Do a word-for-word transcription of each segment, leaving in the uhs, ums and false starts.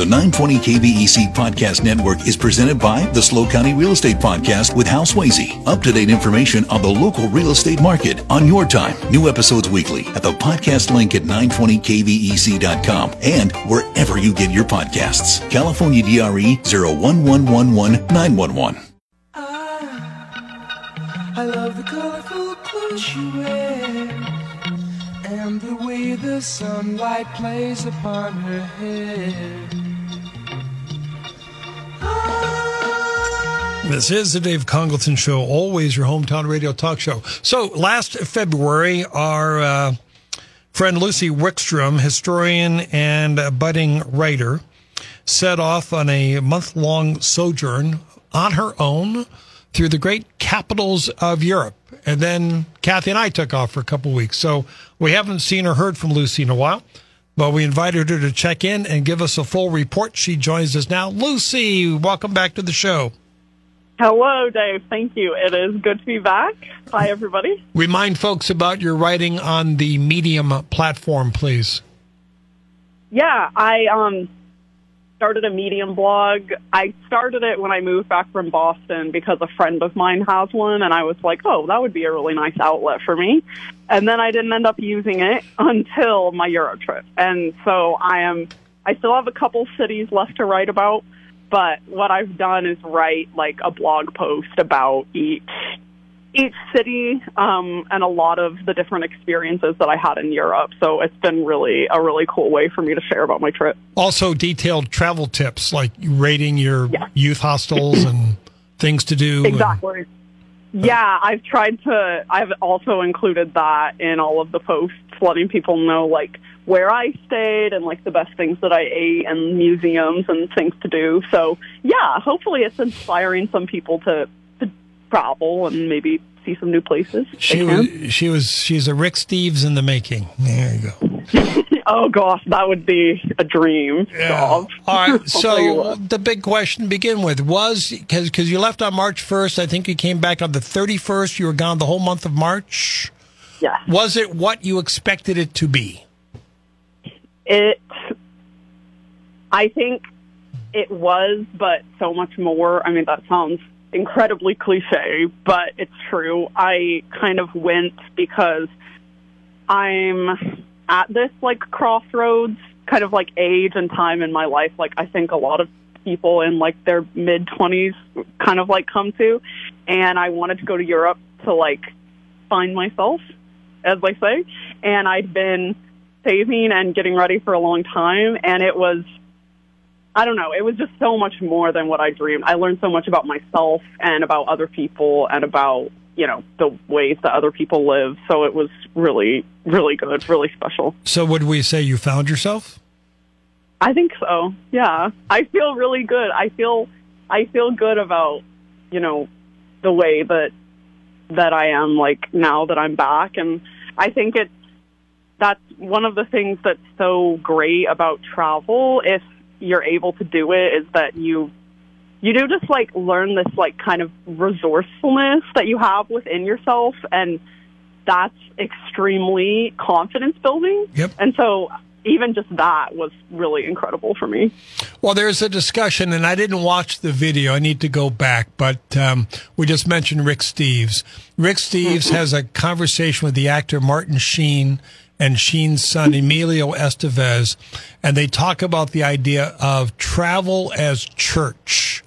The nine twenty K V E C Podcast Network is presented by the SLO County Real Estate Podcast with Hal Swayze. Up-to-date information on the local real estate market on your time. New episodes weekly at the podcast link at nine twenty K V E C dot com and wherever you get your podcasts. California D R E zero one one one one nine one one. I, I love the colorful clothes you wear and the way the sunlight plays upon her hair. This is the Dave Congleton Show, always your hometown radio talk show. So last February, our uh, friend Lucy Wickstrom, historian and budding writer, set off on a month-long sojourn on her own through the great capitals of Europe. And then Kathy and I took off for a couple of weeks. So we haven't seen or heard from Lucy in a while, but we invited her to check in and give us a full report. She joins us now. Lucy, welcome back to the show. Hello, Dave. Thank you. It is good to be back. Hi, everybody. Remind folks about your writing on the Medium platform, please. Yeah, I um started a Medium blog. I started it when I moved back from Boston because a friend of mine has one, and I was like, oh, that would be a really nice outlet for me. And then I didn't end up using it until my Euro trip. And so I am, I still have a couple cities left to write about, but what I've done is write like a blog post about each each city um, and a lot of the different experiences that I had in Europe. So it's been really a really cool way for me to share about my trip. Also detailed travel tips, like rating your yeah. youth hostels and things to do. Exactly. And, yeah, I've tried to, I've also included that in all of the posts, letting people know like where I stayed and like the best things that I ate and museums and things to do. So yeah, hopefully it's inspiring some people to travel and maybe see some new places. She was, she was, she's a Rick Steves in the making. There you go. Oh gosh, that would be a dream yeah. job. All right. So the big question to begin with was, because because you left on March first, I think you came back on the thirty-first. You were gone the whole month of March. Yeah. Was it what you expected it to be? It, I think it was, but so much more. I mean, that sounds incredibly cliche, but it's true. I kind of went because I'm at this like crossroads, kind of like age and time in my life. Like I think a lot of people in like their mid twenties kind of like come to, and I wanted to go to Europe to like find myself, as I say. And I'd been saving and getting ready for a long time, and it was, I don't know, it was just so much more than what I dreamed. I learned so much about myself and about other people and about, you know, the ways that other people live. So it was really, really good, really special. So would we say you found yourself? I think so. Yeah. I feel really good. I feel, I feel good about, you know, the way that, that I am like now that I'm back. And I think it's, that's one of the things that's so great about travel, if you're able to do it, is that you you do just like learn this like kind of resourcefulness that you have within yourself, and that's extremely confidence building. Yep. And so even just that was really incredible for me. Well, there's a discussion, and I didn't watch the video. I need to go back, but um, we just mentioned Rick Steves. Rick Steves mm-hmm. has a conversation with the actor Martin Sheen and Sheen's son, Emilio Estevez, and they talk about the idea of travel as church.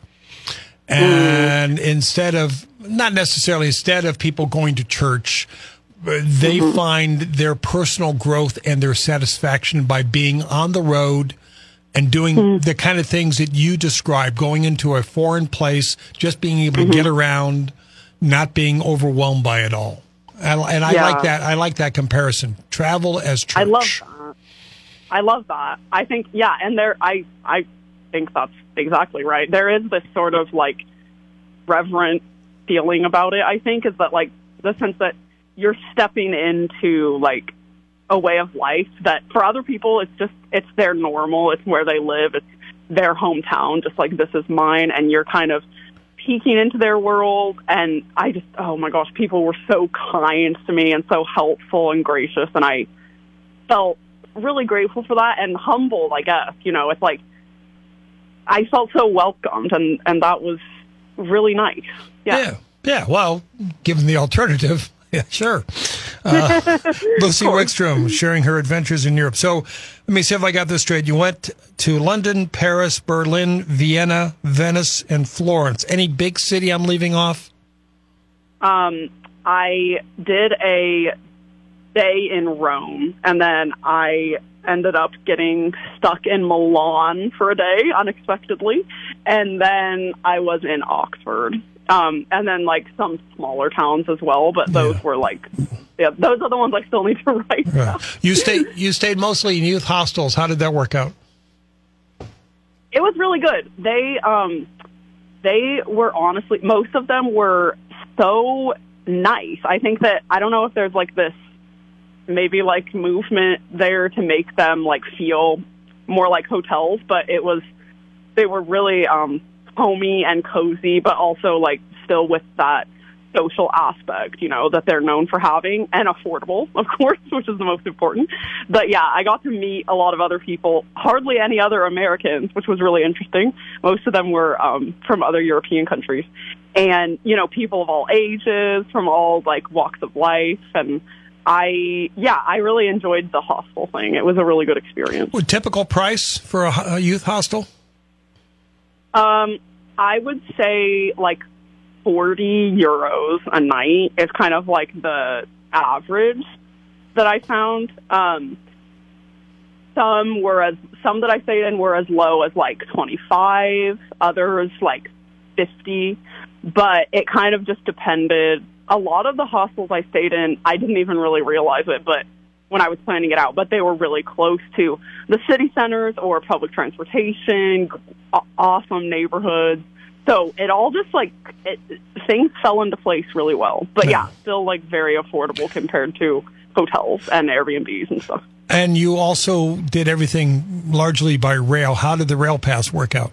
And mm. instead of, not necessarily instead of people going to church, they mm-hmm. find their personal growth and their satisfaction by being on the road and doing mm. the kind of things that you describe, going into a foreign place, just being able mm-hmm. to get around, not being overwhelmed by it all. And, and I yeah. like that. I like that comparison. Travel as church. I love that. I love that. I think, yeah, and there, I, I think that's exactly right. There is this sort of like reverent feeling about it. I think is that like the sense that you're stepping into like a way of life that for other people it's just it's their normal. It's where they live. It's their hometown. Just like this is mine, and you're kind of peeking into their world. And I just, oh my gosh, people were so kind to me and so helpful and gracious. And I felt really grateful for that and humbled, I guess. You know, it's like I felt so welcomed, and, and that was really nice. Yeah. Yeah. Yeah. Well, given the alternative, yeah, sure. Uh, Lucy Wickstrom sharing her adventures in Europe. So let me see if I got this straight. You went to London, Paris, Berlin, Vienna, Venice, and Florence. Any big city I'm leaving off? Um, I did a day in Rome, and then I ended up getting stuck in Milan for a day unexpectedly, and then I was in Oxford. Um, and then, like, some smaller towns as well, but those yeah. were, like, yeah, those are the ones I still need to write. Right. You stayed you stayed mostly in youth hostels. How did that work out? It was really good. They, um, they were honestly, most of them were so nice. I think that, I don't know if there's, like, this maybe, like, movement there to make them, like, feel more like hotels, but it was, they were really, um, homey and cozy, but also like still with that social aspect, you know, that they're known for having, and affordable, of course, which is the most important. But yeah, I got to meet a lot of other people, hardly any other Americans, which was really interesting. Most of them were um, from other European countries, and, you know, people of all ages, from all like walks of life. And I, yeah, I really enjoyed the hostel thing. It was a really good experience. What typical price for a, a youth hostel? Um, I would say like forty euros a night is kind of like the average that I found. Um, some were as, some that I stayed in were as low as like twenty-five, others like fifty, but it kind of just depended. A lot of the hostels I stayed in, I didn't even really realize it, but when I was planning it out, but they were really close to the city centers or public transportation, awesome neighborhoods. So it all just like, it, things fell into place really well. But yeah, still like very affordable compared to hotels and Airbnbs and stuff. And you also did everything largely by rail. How did the rail pass work out?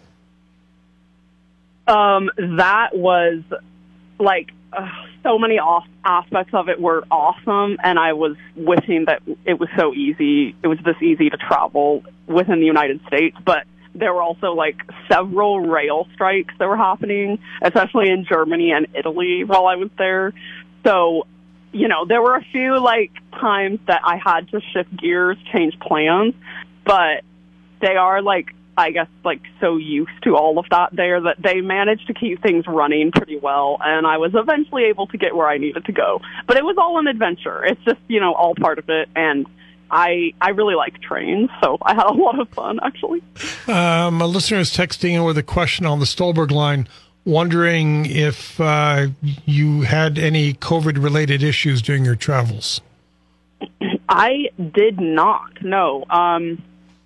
Um, that was like, uh, so many off- aspects of it were awesome, and I was wishing that it was so easy. It was this easy to travel within the United States, but there were also like several rail strikes that were happening, especially in Germany and Italy while I was there. So, you know, there were a few like times that I had to shift gears, change plans, but they are like, I guess, like, so used to all of that there that they managed to keep things running pretty well, and I was eventually able to get where I needed to go. But it was all an adventure. It's just, you know, all part of it, and I I really like trains, so I had a lot of fun, actually. Um, a listener is texting in with a question on the Stolberg line, wondering if uh, you had any COVID-related issues during your travels. I did not, no. Um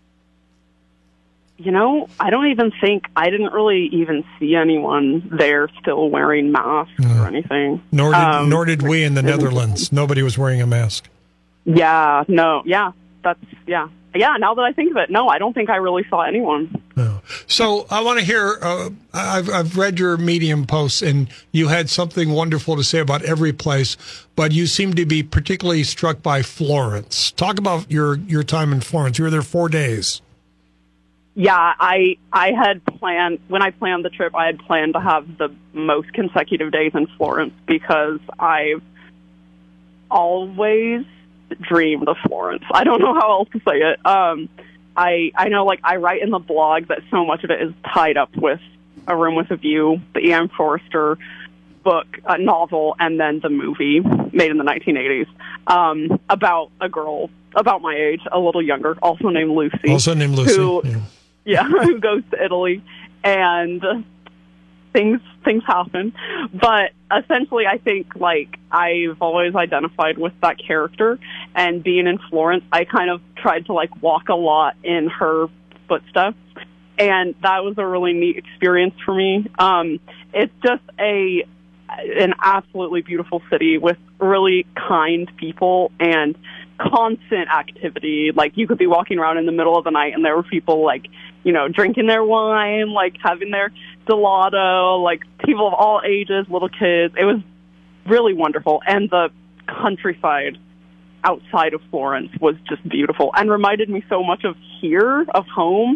You know, I don't even think, I didn't really even see anyone there still wearing masks no. or anything. Nor did, um, nor did we in the Netherlands. Nobody was wearing a mask. Yeah, no, yeah, that's, yeah. Yeah, now that I think of it, no, I don't think I really saw anyone. No. So I want to hear, uh, I've, I've read your Medium posts, and you had something wonderful to say about every place, but you seem to be particularly struck by Florence. Talk about your, your time in Florence. You were there four days. Yeah, I I had planned, when I planned the trip, I had planned to have the most consecutive days in Florence because I've always dreamed of Florence. I don't know how else to say it. Um, I I know, like, I write in the blog that so much of it is tied up with A Room with a View, the E M Forster book, uh, novel, and then the movie made in the nineteen eighties um, about a girl about my age, a little younger, also named Lucy. Also named Lucy. Who, yeah. Yeah, who goes to Italy, and things things happen. But essentially, I think, like, I've always identified with that character, and being in Florence, I kind of tried to, like, walk a lot in her footsteps, and that was a really neat experience for me. Um, it's just a an absolutely beautiful city with really kind people and constant activity. Like, you could be walking around in the middle of the night and there were people, like, you know, drinking their wine, like having their gelato, like people of all ages, little kids. It was really wonderful. And the countryside outside of Florence was just beautiful and reminded me so much of here, of home.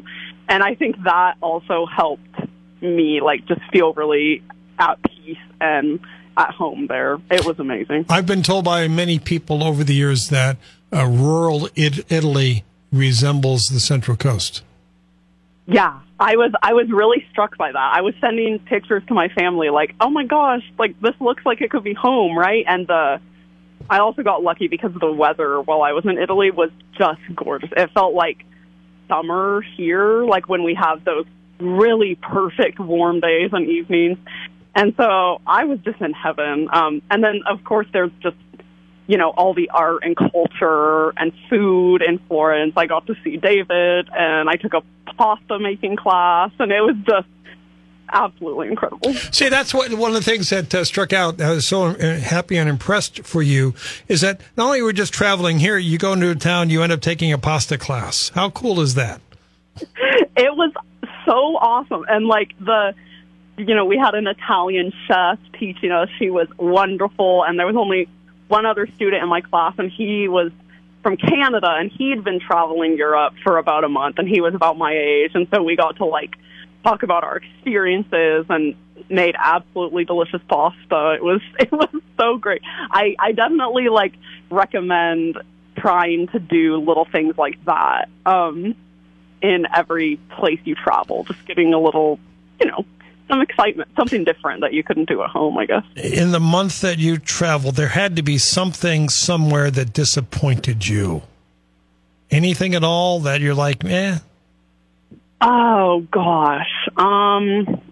and I think that also helped me, like, just feel really at peace and at home there. It was amazing. I've been told by many people over the years that uh, rural it- Italy resembles the Central Coast. Yeah, I was I was really struck by that. I was sending pictures to my family, like, oh my gosh, like this looks like it could be home, right? And the I also got lucky because the weather while I was in Italy was just gorgeous. It felt like summer here, like when we have those really perfect warm days and evenings. And so I was just in heaven. Um, and then, of course, there's just, you know, all the art and culture and food in Florence. I got to see David, and I took a pasta making class, and it was just absolutely incredible. See, that's what one of the things that uh, struck out. I was so uh, happy and impressed for you is that not only were just traveling here, you go into a town, you end up taking a pasta class. How cool is that? It was so awesome. And like the, you know, we had an Italian chef teaching us. She was wonderful. And there was only one other student in my class, and he was from Canada, and he'd been traveling Europe for about a month, and he was about my age. And so we got to like talk about our experiences and made absolutely delicious pasta. It was it was so great. I, I definitely like recommend trying to do little things like that um, in every place you travel. Just getting a little, you know, some excitement, something different that you couldn't do at home, I guess. In the month that you traveled, there had to be something somewhere that disappointed you. Anything at all that you're like, eh? Oh, gosh. Um,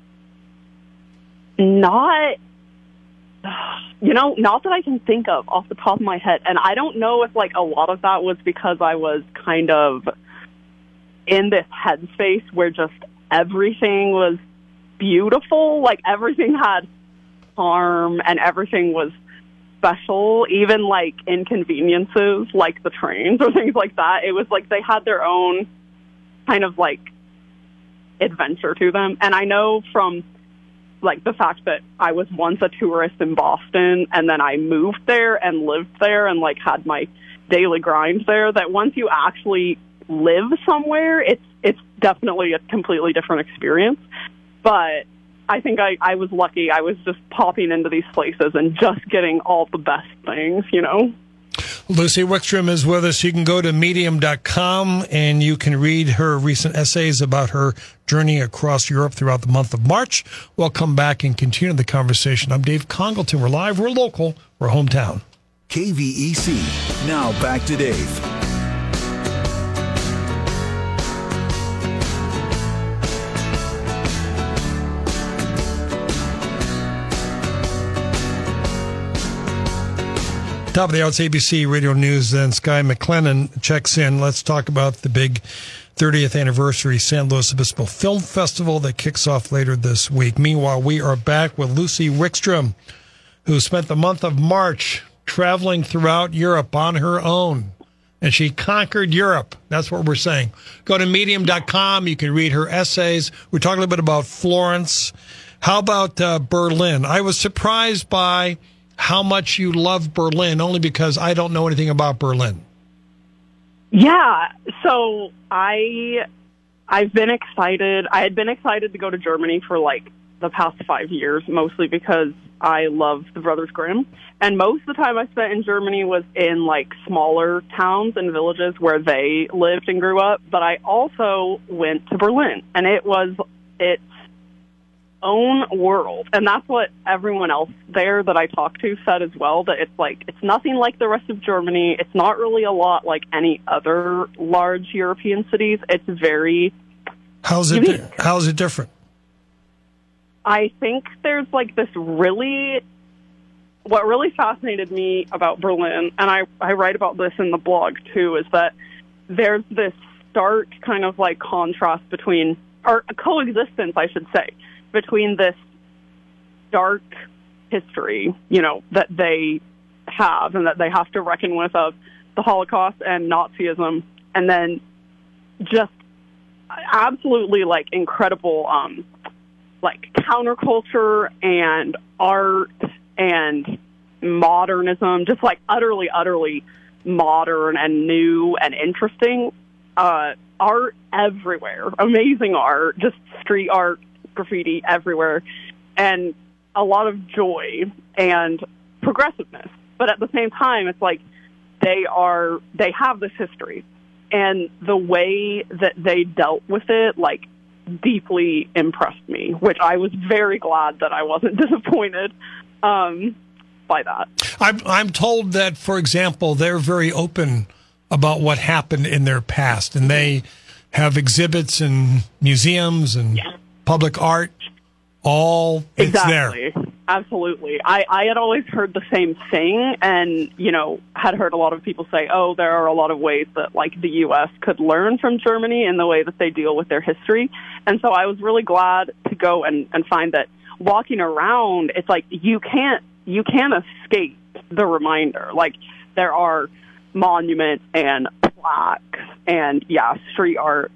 not, you know, not that I can think of off the top of my head. And I don't know if, like, a lot of that was because I was kind of in this headspace where just everything was beautiful. Like, everything had charm and everything was special, even, like, inconveniences, like the trains or things like that. It was like they had their own kind of like adventure to them. And I know from like the fact that I was once a tourist in Boston and then I moved there and lived there and like had my daily grind there, that once you actually live somewhere, it's it's definitely a completely different experience. But I think I, I was lucky. I was just popping into these places and just getting all the best things, you know? Lucy Wickstrom is with us. You can go to medium dot com and you can read her recent essays about her journey across Europe throughout the month of March. We'll come back and continue the conversation. I'm Dave Congleton. We're live. We're local. We're hometown. K V E C. Now back to Dave. Top of the hour, it's A B C Radio News, and Sky McLennan checks in. Let's talk about the big thirtieth anniversary San Luis Obispo Film Festival that kicks off later this week. Meanwhile, we are back with Lucy Wickstrom, who spent the month of March traveling throughout Europe on her own. And she conquered Europe. That's what we're saying. Go to medium dot com. You can read her essays. We're talking a little bit about Florence. How about uh, Berlin? I was surprised by how much you love Berlin, only because I don't know anything about Berlin. Yeah, so I, I've been excited. I had been excited to go to Germany for like the past five years, mostly because I love the Brothers Grimm. And most of the time I spent in Germany was in like smaller towns and villages where they lived and grew up. But I also went to Berlin, and it was its own world. And that's what everyone else there that I talked to said as well, that it's like, it's nothing like the rest of Germany. It's not really a lot like any other large European cities. It's very How's it, di- how's it different? I think there's like this really, what really fascinated me about Berlin, and I, I write about this in the blog too, is that there's this stark kind of like contrast between, or coexistence, I should say, between this dark history, you know, that they have and that they have to reckon with of the Holocaust and Nazism, and then just absolutely like incredible, um, like counterculture and art and modernism, just like utterly, utterly modern and new and interesting, uh, art everywhere, amazing art, just street art, graffiti everywhere, and a lot of joy and progressiveness. But at the same time, it's like they are, they have this history, and the way that they dealt with it, like, deeply impressed me, which I was very glad that I wasn't disappointed um, by that. I'm, I'm told that, for example, they're very open about what happened in their past, and they have exhibits and museums and yeah. public art. All it's exactly. there. Absolutely. I, I had always heard the same thing, and, you know, had heard a lot of people say, oh, there are a lot of ways that, like, the U S could learn from Germany in the way that they deal with their history. And so I was really glad to go and, and find that walking around, it's like you can't, you can't escape the reminder. Like, there are monuments and plaques and, yeah, street art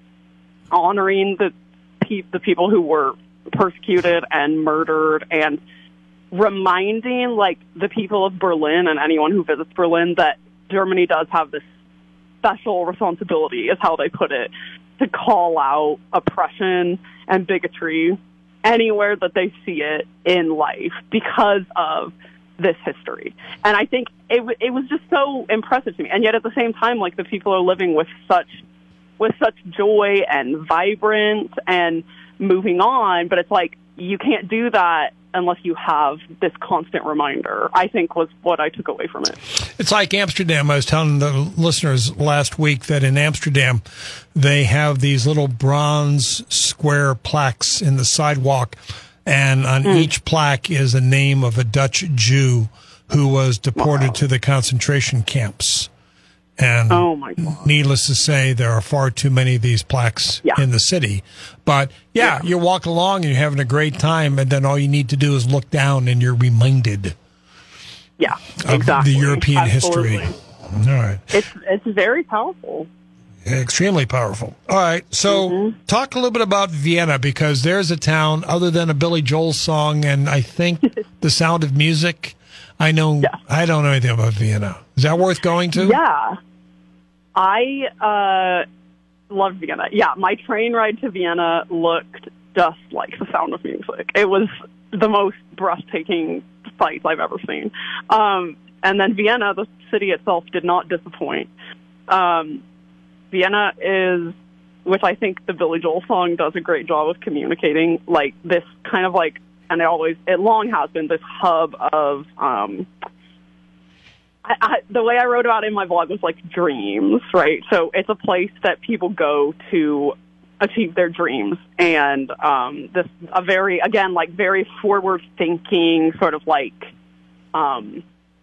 honoring the pe- the people who were persecuted and murdered, and reminding, like, the people of Berlin and anyone who visits Berlin that Germany does have this special responsibility, is how they put it, to call out oppression and bigotry anywhere that they see it in life because of this history. And I think it, w- it was just so impressive to me. And yet at the same time, like, the people are living with such with such joy and vibrance and moving on, but it's like you can't do that unless you have this constant reminder, I think, was what I took away from it. It's like Amsterdam. I was telling the listeners last week that in Amsterdam they have these little bronze square plaques in the sidewalk, and on mm. each plaque is a name of a Dutch Jew who was deported wow. to the concentration camps. And oh my God. Needless to say, there are far too many of these plaques yeah. in the city. But, yeah, yeah, you're walking along and you're having a great time, and then all you need to do is look down and you're reminded yeah, of exactly. the European Absolutely. history. All right. It's, it's very powerful. Extremely powerful. All right, so mm-hmm. talk a little bit about Vienna, because there's a town, other than a Billy Joel song and I think The Sound of Music, I know yeah. I don't know anything about Vienna. Is that worth going to? Yeah. I uh, love Vienna. Yeah, my train ride to Vienna looked just like The Sound of Music. It was the most breathtaking sights I've ever seen. Um, and then Vienna, the city itself, did not disappoint. Um, Vienna is, which I think the Billy Joel song does a great job of communicating, like this kind of like, and it always, it long has been this hub of, um, I, I, the way I wrote about it in my blog was like dreams, right? So it's a place that people go to achieve their dreams, and um, this a very, again, like very forward-thinking sort of like um,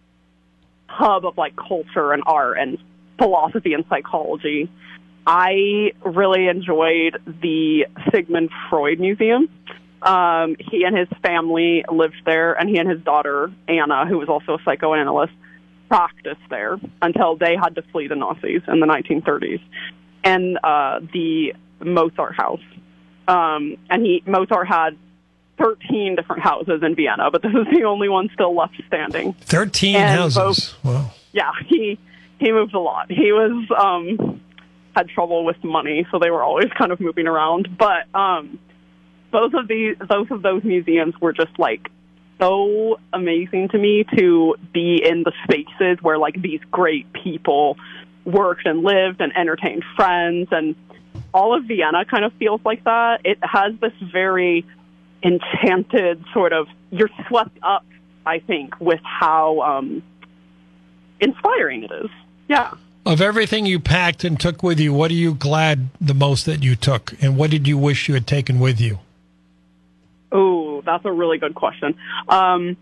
hub of like culture and art and philosophy and psychology. I really enjoyed the Sigmund Freud Museum. Um, he and his family lived there, and he and his daughter, Anna, who was also a psychoanalyst, practiced there until they had to flee the Nazis in the nineteen thirties. And uh, the Mozart house. Um, and he Mozart had thirteen different houses in Vienna, but this is the only one still left standing. thirteen and houses. Both, wow. Yeah, he he moved a lot. He was um, had trouble with money, so they were always kind of moving around. But um, both of these, both of those museums were just like so amazing to me, to be in the spaces where like these great people worked and lived and entertained friends, and all of Vienna kind of feels like that. It has this very enchanted sort of, you're swept up, I think, with how um, inspiring it is. Yeah. Of everything you packed and took with you, what are you glad the most that you took, and what did you wish you had taken with you? Oh, that's a really good question. Um,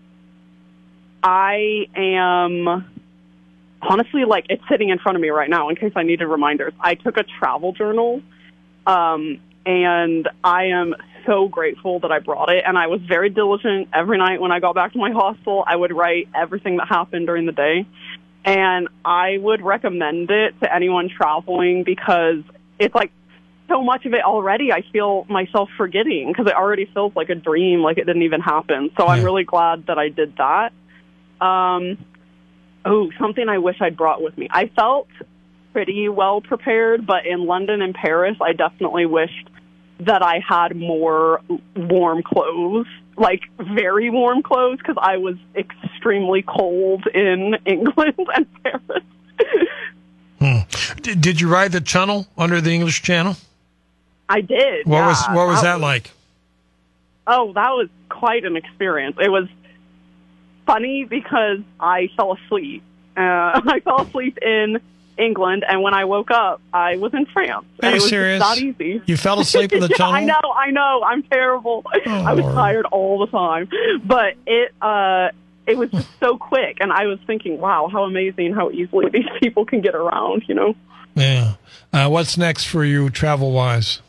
I am honestly, like, it's sitting in front of me right now in case I needed reminders. I took a travel journal, um, and I am so grateful that I brought it. And I was very diligent. Every night when I got back to my hostel, I would write everything that happened during the day. And I would recommend it to anyone traveling, because it's like, so much of it already I feel myself forgetting, because it already feels like a dream, like it didn't even happen. So yeah. I'm really glad that I did that. Um, oh, something I wish I'd brought with me. I felt pretty well prepared, but in London and Paris, I definitely wished that I had more warm clothes, like very warm clothes, because I was extremely cold in England and Paris. hmm. Did, did you ride the tunnel under the English Channel? I did. What yeah. was what was that, that was, like? Oh, that was quite an experience. It was funny because I fell asleep. Uh, I fell asleep in England, and when I woke up, I was in France. Are and you it was serious? Just not easy. You fell asleep in the yeah, tunnel? I know, I know. I'm terrible. Oh, I was Lord. tired all the time, but it uh, it was just so quick, and I was thinking, wow, how amazing, how easily these people can get around. You know? Yeah. Uh, what's next for you, travel wise?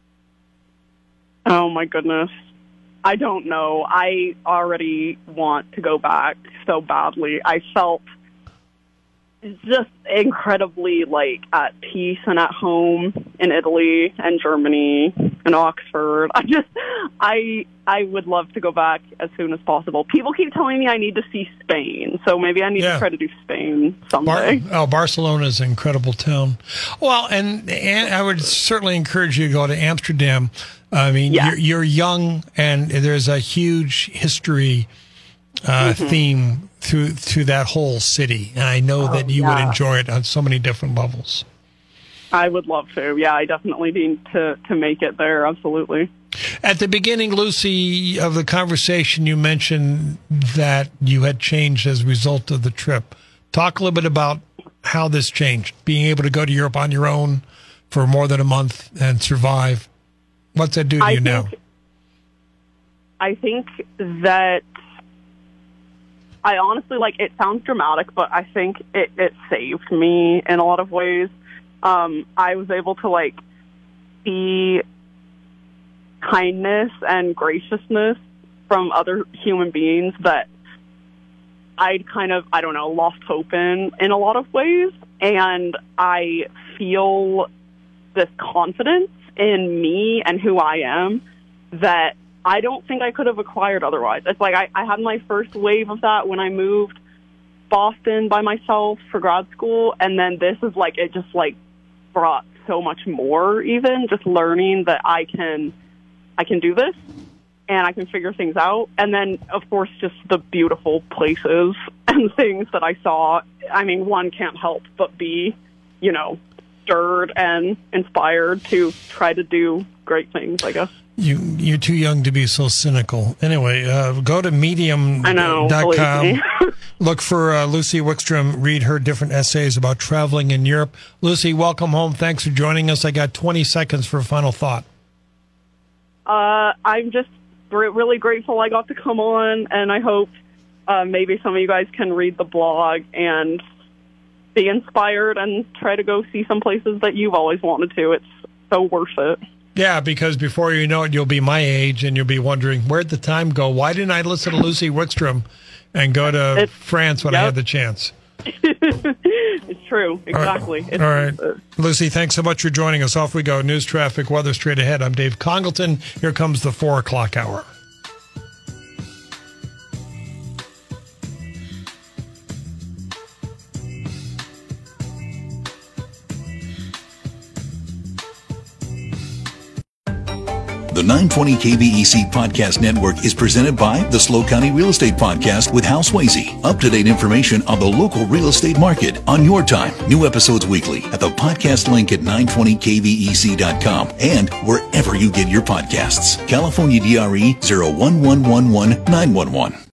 Oh my goodness. I don't know. I already want to go back so badly. I felt just incredibly like at peace and at home in Italy and Germany and Oxford. I just, I, I would love to go back as soon as possible. People keep telling me I need to see Spain, so maybe I need Yeah. to try to do Spain someday. Bar- oh, Barcelona is an incredible town. Well, and, and I would certainly encourage you to go to Amsterdam. I mean, Yeah. you're, you're young, and there's a huge history uh, Mm-hmm. theme through through that whole city, and I know Oh, that you would yeah. enjoy it on so many different levels. I would love to. Yeah, I definitely need to, to make it there. Absolutely. At the beginning, Lucy, of the conversation, you mentioned that you had changed as a result of the trip. Talk a little bit about how this changed, being able to go to Europe on your own for more than a month and survive. What's that do to I you think, now? I think that I honestly, like, it sounds dramatic, but I think it, it saved me in a lot of ways. Um, I was able to, like, see kindness and graciousness from other human beings that I'd kind of, I don't know, lost hope in, in a lot of ways. And I feel this confidence in me and who I am that I don't think I could have acquired otherwise. It's like I, I had my first wave of that when I moved Boston by myself for grad school, and then this is like, it just like brought so much more, even just learning that I can, I can do this and I can figure things out. And then, of course, just the beautiful places and things that I saw. I mean, one can't help but be, you know, stirred and inspired to try to do great things, I guess. You, you're too young to be so cynical. Anyway, uh, go to medium I know, dot com. believe me. Look for uh, Lucy Wickstrom. Read her different essays about traveling in Europe. Lucy, welcome home. Thanks for joining us. I got twenty seconds for a final thought. Uh, I'm just re- really grateful I got to come on, and I hope uh, maybe some of you guys can read the blog and be inspired and try to go see some places that you've always wanted to. It's so worth it. Yeah, because before you know it, you'll be my age, and you'll be wondering, where'd the time go? Why didn't I listen to Lucy Wickstrom and go to It's- France when I yep. had the chance? It's true. Exactly. It's, All right. uh, Lucy, thanks so much for joining us. Off we go. News, traffic, weather straight ahead. I'm Dave Congleton. Here comes the four o'clock hour. The nine twenty K V E C Podcast Network is presented by the SLO County Real Estate Podcast with Hal Swayze. Up-to-date information on the local real estate market on your time. New episodes weekly at the podcast link at nine twenty K V E C dot com and wherever you get your podcasts. California D R E zero one one one one nine one one.